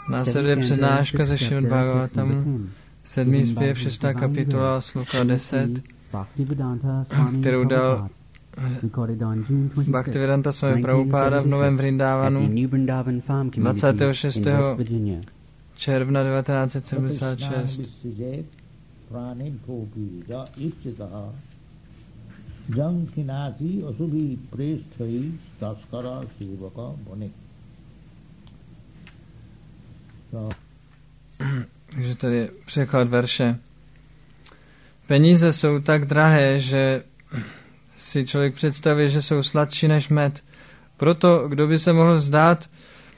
Následuje přednáška ze Šrimad Bhagavatamu, 7. zpěv, 6. kapitola, sloka 10, kterou dal Bhaktivedanta Swami Prabhupáda v Novém Vrindávanu 26. června 1976. Takže tady je překlad verše. Peníze jsou tak drahé, že si člověk představí, že jsou sladší než med. Proto, kdo by se mohl vzdát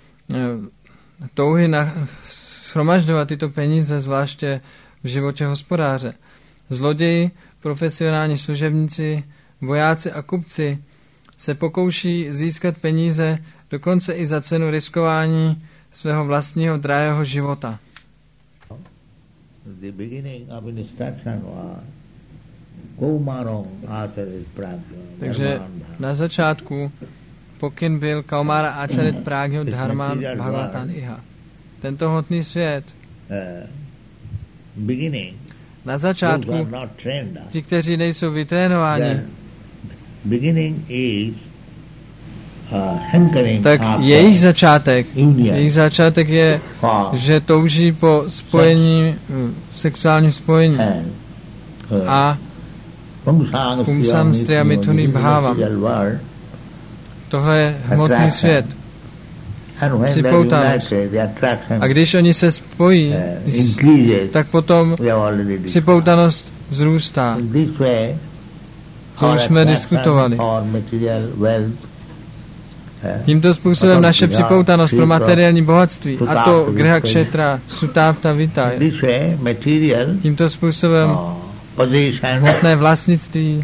touhy shromažďovat tyto peníze, zvláště v životě hospodáře. Zloději, profesionální služebníci, vojáci a kupci se pokouší získat peníze dokonce i za cenu riskování svého vlastního drahého života. Takže na začátku pokyn byl Kaumara Acharit Pragyo Dharman Bhagavatam Iha. Tento hmotný svět. Na začátku ti, kteří nejsou vytrénováni, tak jejich začátek je, že touží po spojení, sexuálním spojení a pumsam striya mithuni bhavam. Tohle je hmotný svět. Připoutanost. A když oni se spojí, tak potom připoutanost vzrůstá. To už jsme diskutovali. Tímto způsobem naše připoutanost pro materiální bohatství, a to griha kshetra, sutapta vita, tímto způsobem hmotné vlastnictví,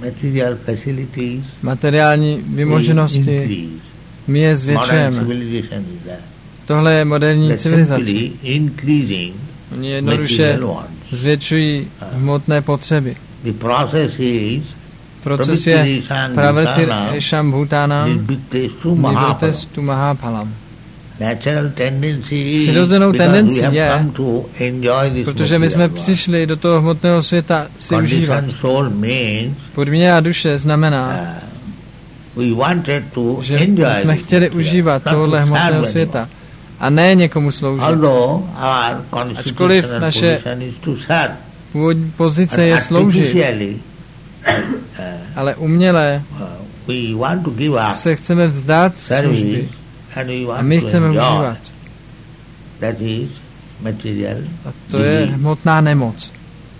materiální vymoženosti, my je zvětšujeme. Tohle je moderní civilizace. Oni jednoduše zvětšují hmotné potřeby. Proces je pravrtir esham bhutanam nivrittestu mahaphalam. Přirozenou tendencí je, protože my jsme přišli do toho hmotného světa si užívat. Podmíněná duše znamená, že jsme chtěli užívat tohle hmotného světa a ne někomu sloužit. Ačkoliv naše původní pozice je sloužit, ale uměle se chceme vzdát služby a my chceme užívat. A to je hmotná nemoc.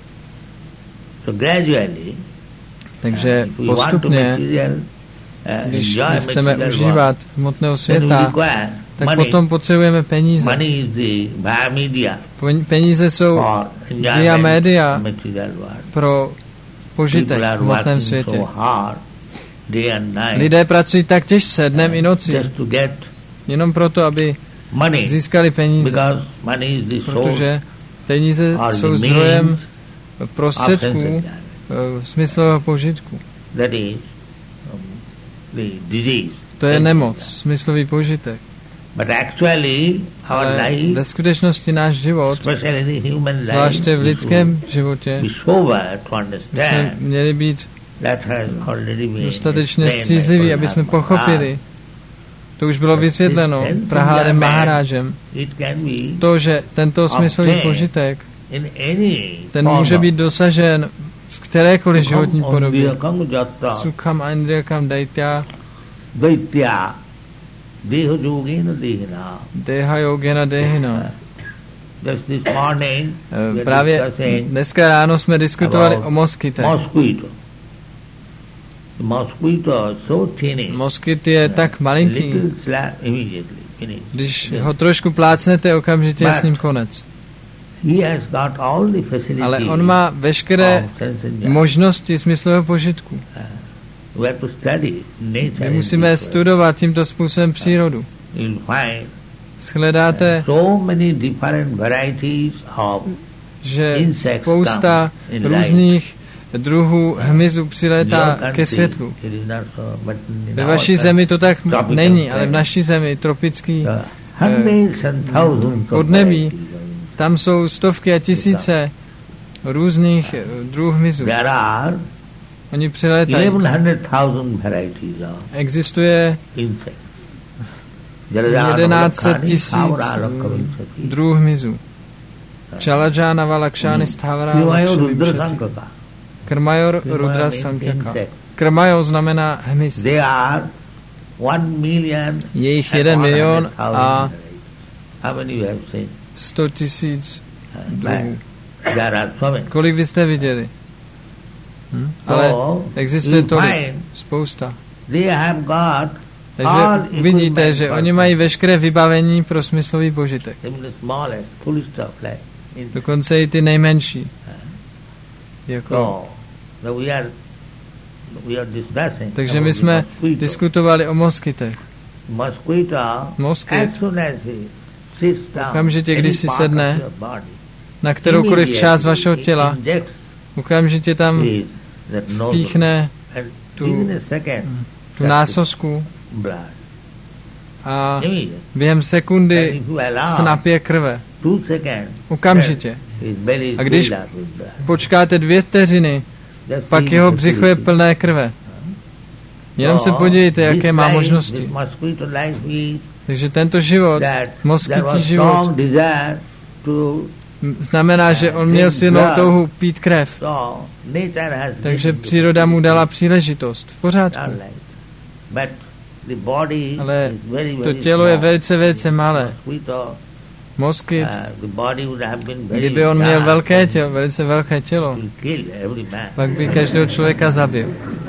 Takže postupně, když chceme užívat hmotného světa, tak potom potřebujeme peníze. Peníze jsou via média pro požitek v hmotném světě. Lidé pracují tak těžce dnem i nocí, jenom proto, aby získali peníze, protože peníze jsou zdrojem prostředků smyslového požitku. To je nemoc, smyslový požitek. Ale ve skutečnosti náš život, zvláště v lidském životě, bychom měli být dostatečně střízliví, aby jsme pochopili, to už bylo vysvětleno Prahádem Maharážem, to, že tento smyslový požitek, ten může být dosažen v kterékoliv životní podobě. Sukham Indriyakam Daitya Deha Yogena Dehina. Právě dneska ráno jsme diskutovali o moskytech. Moskyt je tak malinký, když ho trošku plácnete, okamžitě je s ním konec. Ale on má veškeré možnosti smyslového požitku. My musíme studovat tímto způsobem přírodu. Shledáte, že spousta různých druhů hmyzu přilétá ke světlu. Ve vaší zemi to tak není, ale v naší zemi tropický podnebí, tam jsou stovky a tisíce různých druhů hmyzu. Oni přilétají. Existuje 11 000 druhů hmyzu. Čaladžána valakšány sthavara lakšavimšati. Krmajor rudra sankhaka. Krmajo znamená hmyz. Je jich 1 milion a 100 000 druhů. Kolik vy jste viděli? Ale existuje tolik, spousta. Takže vidíte, že oni mají veškeré vybavení pro smyslový požitek. Dokonce i ty nejmenší. Jako. Takže my jsme diskutovali o moskytech. Moskyt, okamžitě, když si sedne na kteroukoliv část vašeho těla, okamžitě tam vpíchne tu násosku a během sekundy se napije krve. Okamžitě. A když počkáte 2 vteřiny, pak jeho břicho je plné krve. Jenom se podívejte, jaké má možnosti. Takže tento život, moskytí život, znamená, že on měl silnou touhu pít krev. Takže příroda mu dala příležitost. V pořádku. Ale to tělo je velice, velice malé. Moskyt, kdyby on měl velké tělo, velice velké tělo, pak by každého člověka zabil.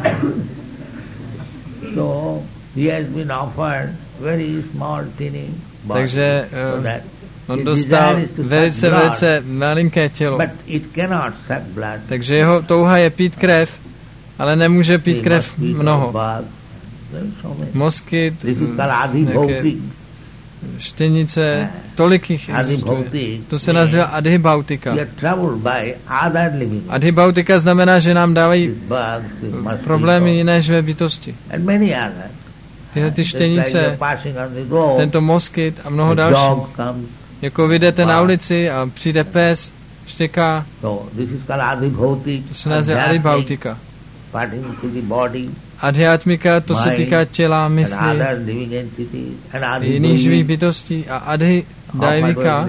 Takže on dostal velice, velice malinké tělo. Takže jeho touha je pít krev, ale nemůže pít krev mnoho. Moskyt, štěnice, tolik jich existuje. To se nazývá adhibautika. Adhibautika znamená, že nám dávají problémy jiné živé bytosti. Tyhle ty štěnice, tento moskyt a mnoho dalších. Jako vyjdete na ulici a přijde pes, štěká. To se nazývá adhibautika. Adhyatmika, to se týká těla, mysli, jiných živých bytostí, a adhidaivika,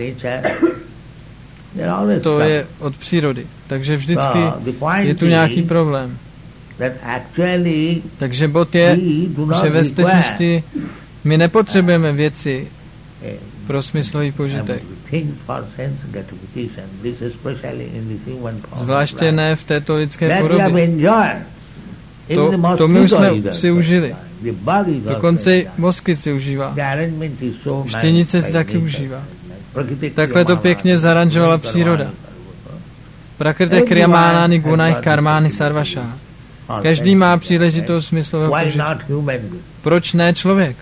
to je od přírody. Takže vždycky je tu nějaký problém. Takže bod je, že ve skutečnosti my nepotřebujeme věci pro smyslový požitek. Zvláště ne v této lidské podobě. To my už jsme si užili. Dokonce moskyt si užívá. Štěnice si taky užívá. Takhle to pěkně zaranžovala příroda. Prakrite kriyamánáni gunaj karmáni sarvašá. Každý má příležitost smyslového požitku. Proč ne člověk?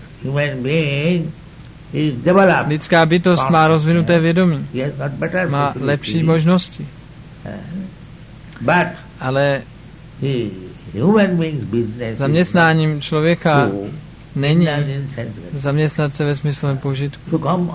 Lidská bytost má rozvinuté vědomí. Má lepší možnosti. Ale zaměstnáním člověka není zaměstnat se ve smyslovém požitku.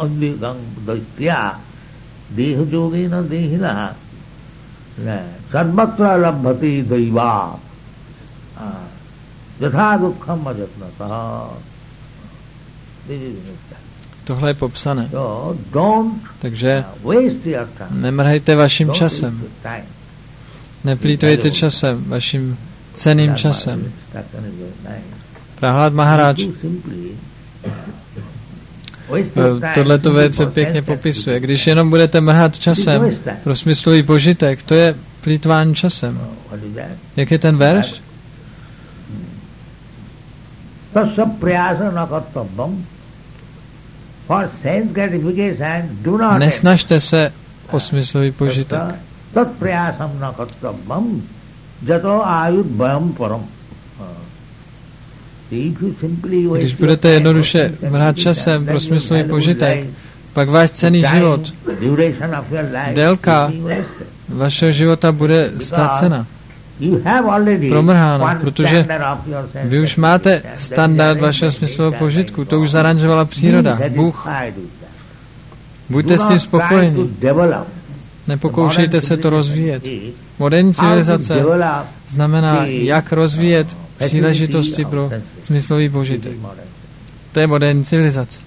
Tohle je popsané. Takže nemrhejte vaším časem. Neplýtvejte časem, vaším cenným časem. Prahlad Maharaj tohleto velice pěkně popisuje. Když jenom budete mrhat časem pro smyslový požitek, to je plýtvání časem. Jak je ten verš? Nesnažte se o smyslový požitek. Když budete jednoduše mrhat časem pro smyslový požitek, pak váš cenný život, délka vašeho života bude ztracena. promrháno, protože vy už máte standard vašeho smyslového požitku, to už zaranžovala příroda, Bůh. Buďte s tím spokojeni. Nepokoušejte se to rozvíjet. Moderní civilizace znamená, jak rozvíjet příležitosti pro smyslový požitek. To je moderní civilizace.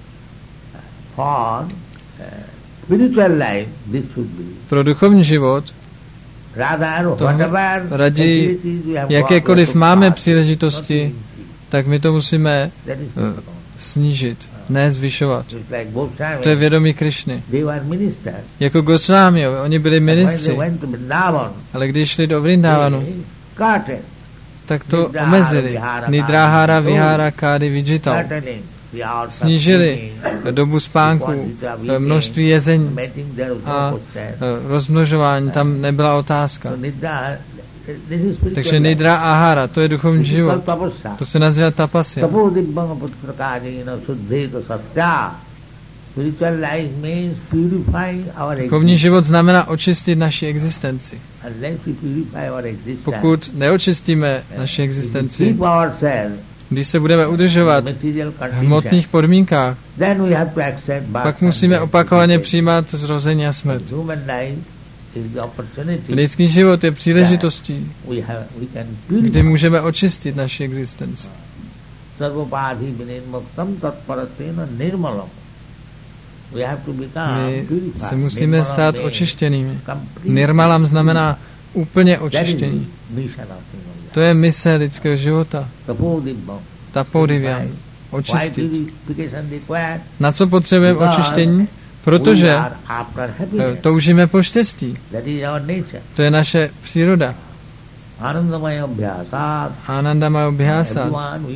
Pro duchovní život raději jakékoliv máme příležitosti, tak my to musíme snížit, ne zvyšovat. To je vědomí Krišny. Jako Gosvámi, oni byli ministři, ale když šli do Vrindávanu, tak to omezili. Nidráhára, vihára, kády, vidžital. Snížili dobu spánku, množství jezení a rozmnožování, tam nebyla otázka. Takže nidra ahara, to je duchovní život. To se nazývá tapasya. Duchovní život znamená očistit naši existenci. Pokud neočistíme naši existenci, když se budeme udržovat v hmotných podmínkách, pak musíme opakovaně přijímat zrození a smrt. Lidský život je příležitostí, kdy můžeme očistit naši existenci. My se musíme stát očištěnými. Nirmalam znamená úplně očištění. To je mise lidského života. Tapodivyam. Očistit. Na co potřebujeme očištění? Protože toužíme po štěstí. To je naše příroda. Anandamaya bhyasa.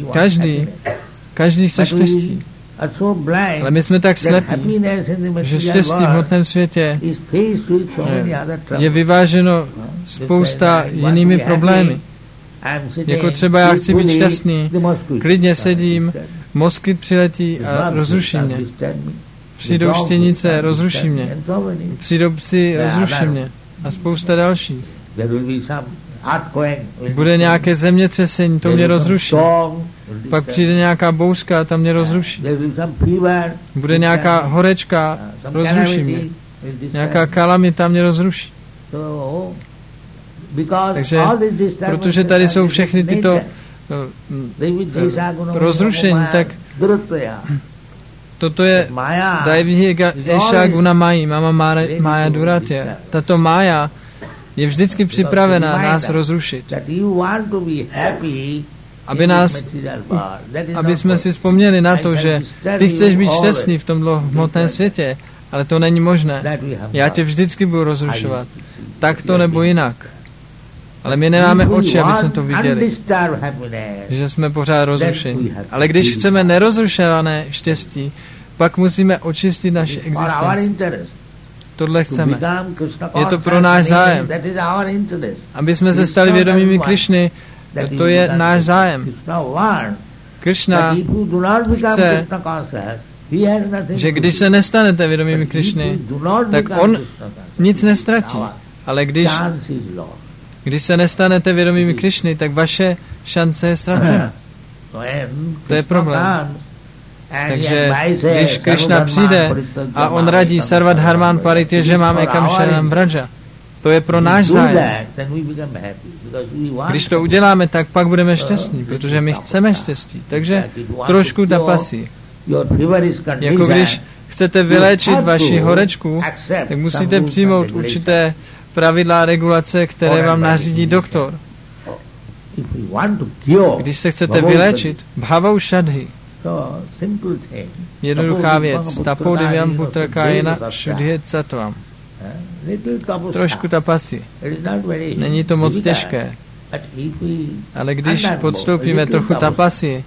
Každý chce štěstí. Ale my jsme tak slepí, že štěstí v hmotném světě je vyváženo spousta jinými problémy. Jako třeba já chci být šťastný, klidně sedím, moskyt přiletí a rozruší mě. Přijdou štěnice, rozruší mě. Přijdou psi, rozruší mě. A spousta dalších. Bude nějaké zemětřesení, to mě rozruší. Pak přijde nějaká bouřka, tam mě rozruší. Bude nějaká horečka, rozruší mě. Nějaká kalamita mě rozruší. Takže, protože tady jsou všechny tyto rozrušení, tak toto je Daivihiga Esha Guna Maji, Mama Maya Duratya. Tato mája je vždycky připravena nás rozrušit. Aby jsme si vzpomněli na to, že ty chceš být šťastný v tomto hmotném světě, ale to není možné. Já tě vždycky budu rozrušovat. Tak to nebo jinak. Ale my nemáme oči, aby jsme to viděli, že jsme pořád rozrušení. Ale když chceme nerozrušené štěstí, pak musíme očistit naši existenci. Tohle chceme. Je to pro náš zájem. Aby jsme se stali vědomými Krišny, to je náš zájem. Krishna chce, že když se nestanete vědomými Krišny, tak on nic nestratí. Ale když se nestanete vědomými Krišny, tak vaše šance je ztracena. To je problém. Takže když Krishna přijde a on radí Sarva Dharman Paritya, že máme kam šeranam vraja, to je pro náš zájem. Když to uděláme, tak pak budeme šťastní, protože my chceme štěstí. Takže trošku tapasy. Jako když chcete vyléčit vaši horečku, tak musíte přijmout určité pravidla a regulace, které vám nařídí doktor. Když se chcete vyléčit, bhavau shadhi. Jednoduchá věc. Tapodivyam putrakájena šudhyet satvam. Trošku tapasy. Není to moc těžké. Ale když podstoupíme trochu tapasy,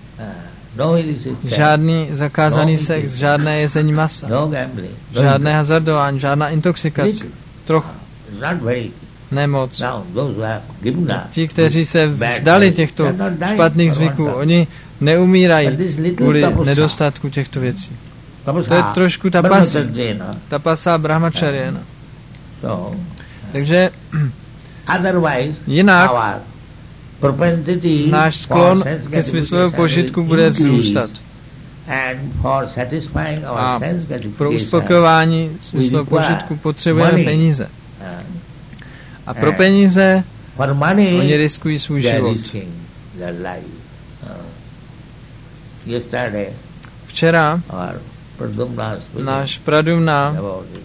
žádný zakázaný sex, žádné jezení masa, žádné hazardování, žádná intoxikace. Trochu. Nemoc. Ti, kteří se vzdali těchto špatných zvyků, oni neumírají kvůli nedostatku těchto věcí. To je trošku tapasa brahmacharyena. Takže Jinak náš sklon ke smyslovému požitku bude vzrůstat. A pro uspokojování smyslového požitku potřebujeme peníze. A pro peníze oni riskují svůj život. Včera náš Pradumna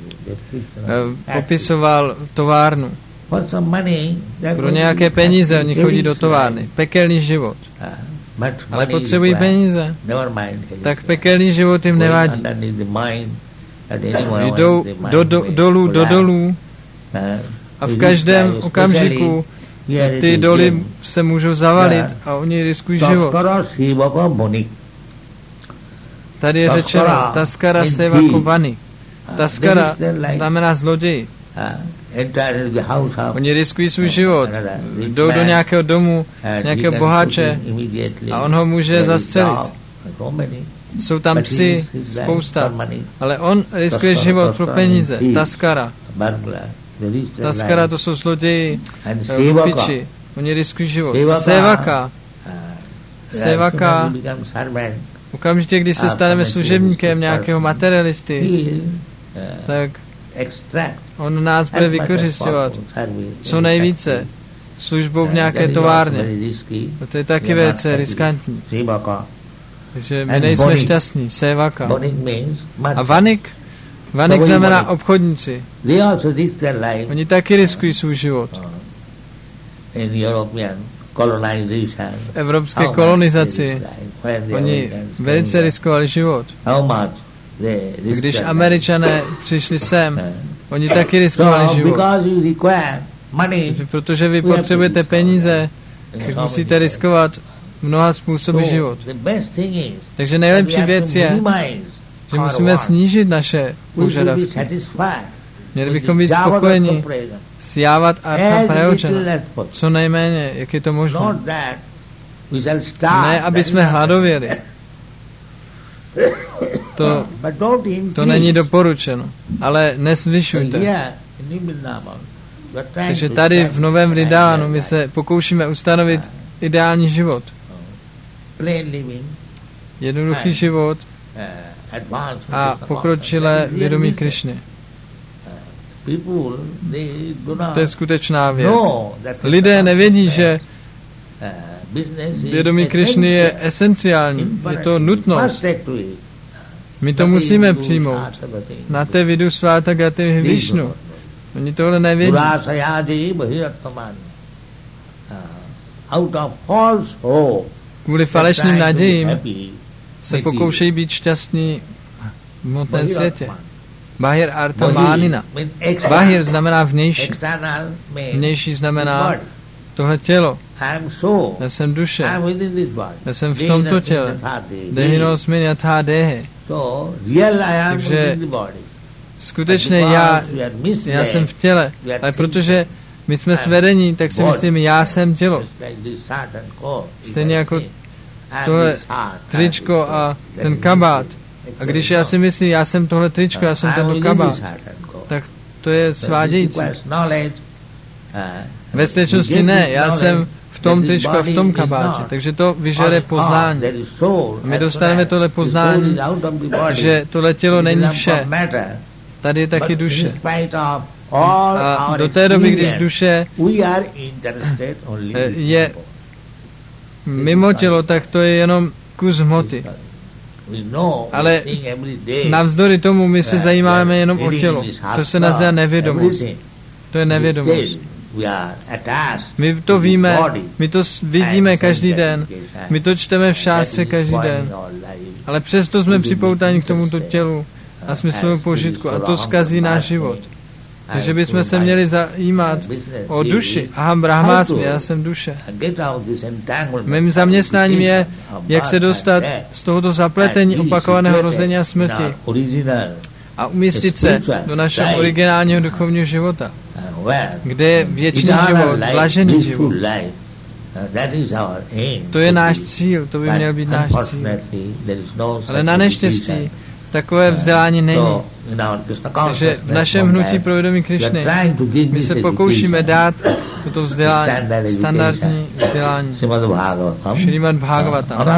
popisoval továrnu. Pro nějaké peníze oni chodí do továrny. Pekelný život. Ale potřebují peníze. Tak pekelný život jim nevadí. Jdou do dolů a v každém okamžiku ty doly se můžou zavalit a oni riskují život. Tady je řečeno Taskara Sevako Vani. Taskara znamená zloděj. Oni riskují svůj život. Jdou do nějakého domu, nějakého boháče a on ho může zastřelit. Jsou tam psi, spousta, ale on riskuje život pro peníze. Taskara. Taskara to jsou zloději, lupiči. Oni riskují život. Sevaka. Sevaka. Okamžitě, když se staneme služebníkem nějakého materialisty, tak on nás bude vykořisťovat co nejvíce službou v nějaké továrně. To je taky velice riskantní. Takže my nejsme šťastní. Sevaka. A vanik? Vanik znamená obchodníci. Oni taky riskují svůj život. V evropské kolonizaci oni velice riskovali život. Když Američané přišli sem, oni taky riskovali život. Protože vy potřebujete peníze, tak musíte riskovat mnoha způsoby život. Takže nejlepší věc je, že musíme snížit naše požadavky. Měli bychom být spokojeni s jávat artha prayočana. Co nejméně, jak je to možné. Ne, aby jsme hladověli. To není doporučeno. Ale nezvyšujte. Takže tady v Novém Vrindávánu my se pokoušíme ustanovit ideální život. Jednoduchý život a pokročilé vědomí Krišny. To je skutečná věc. Lidé nevědí, že vědomí Krišny je esenciální. Je to nutnost. My to musíme přijmout. Na té vidu sváta gaty Višnu. Oni tohle nevědí. Kvůli falešným nadějím se pokoušejí být šťastní v hmotném světě. Bahir artha mánina. Bahir znamená vnější. Vnější znamená tohle tělo. Já jsem duše. Já jsem v tomto těle. Dehinosmin yatha dehe. Takže skutečně já jsem v těle. Ale protože my jsme svedení, tak si myslím, já jsem tělo. Stejně jako tohle tričko a ten kabát. A když já si myslím, já jsem tohle tričko, já jsem tento kabát, tak to je svádějící. Ve skutečnosti ne, já jsem v tom tričku a v tom kabátě. Takže to vyžaduje poznání. My dostaneme tohle poznání, že tohle tělo není vše. Tady je taky duše. A do té doby, když duše je mimo tělo, tak to je jenom kus hmoty. Ale navzdory tomu my se zajímáme jenom o tělo. To se nazývá nevědomost. To je nevědomost. My to víme, my to vidíme každý den, my to čteme v šástře každý den, ale přesto jsme připoutáni k tomuto tělu a smyslovému požitku a to zkazí náš život. Takže bychom se měli zajímat o duši. Aham brahmásmi, já jsem duše. Mým zaměstnáním je, jak se dostat z tohoto zapletení opakovaného rození a smrti a umístit se do našeho originálního duchovního života, kde je věčný život, blažený život. To je náš cíl, to by měl být náš cíl. Ale na neštěstí takové vzdělání není. Takže v našem hnutí pro vědomí Krišny my se pokoušíme dát toto vzdělání, standardní vzdělání. Šrimad Bhagavatam.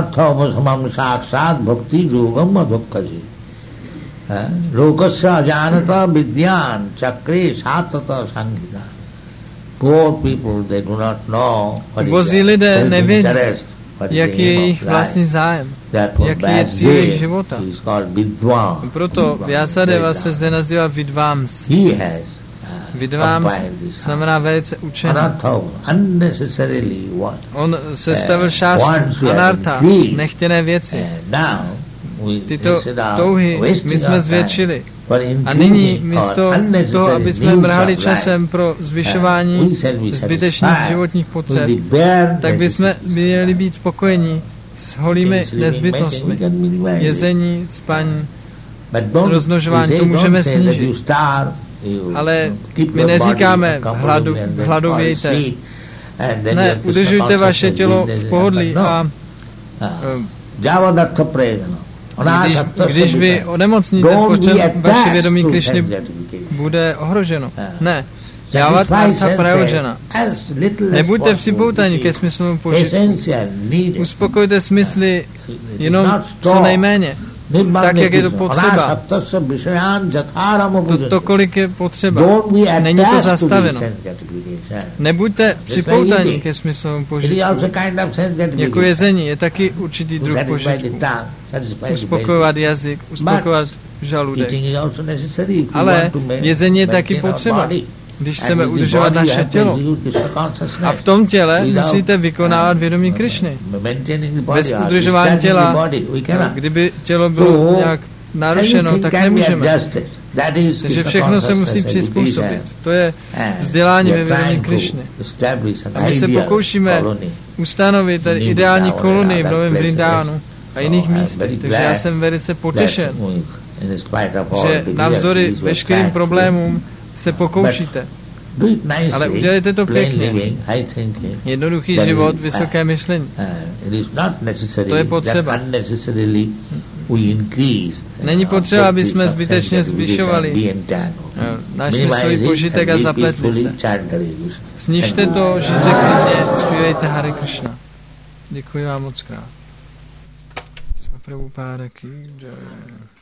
Lokasya janata vidyan chakre satata sanghita. Poor people, they do not know what is their interest, jaký je jejich vlastní zájem, jaký je cíl jejich života. Proto Vyasadeva se zde nazývá Vidvams. Vidvams znamená velice učený. On sestavil šástru, anartha, nechtěné věci. Tyto touhy my jsme zvětšili. A nyní místo toho, aby jsme mrhali časem pro zvyšování zbytečných životních potřeb, tak bychom měli být spokojení s holými nezbytnostmi. Jezení, spaní, rozmnožování, to můžeme snížit. Ale my neříkáme hladovějte. Ne, udržujte vaše tělo v pohodlí a když vy onemocníte, vaše vědomí Krišny bude ohroženo. Ne. Jávat artha prayojana. Nebuďte připoutaní ke smyslovému požitku. Uspokojte smysly jenom co nejméně. Tak, jak je to potřeba. To, kolik je potřeba. Není to zastaveno. Nebuďte připoutaní ke smyslovému požitku. Jako jezení je taky určitý druh požitku. Uspokojovat jazyk, uspokojovat žaludek. Ale jezení je taky potřeba, když chceme udržovat naše tělo. A v tom těle musíte vykonávat vědomí Krišny. Bez udržování těla, kdyby tělo bylo nějak narušeno, tak nemůžeme. Takže všechno se musí přizpůsobit. To je vzdělání ve vědomí Krišny. A my se pokoušíme ustanovit tady ideální kolony v Novém Vrindánu a jiných místech. Takže já jsem velice potěšen, že navzdory veškerým problémům se pokoušíte. Ale udělejte to pěkně. Jednoduchý život, vysoké myšlení. To je potřeba. Není potřeba, aby jsme zbytečně zvyšovali náš myslový požitek a zapletli se. Snižte to, žijte klidně, zpívejte Hare Krishna. Děkuji vám moc krát. Prabhupáda ki jai.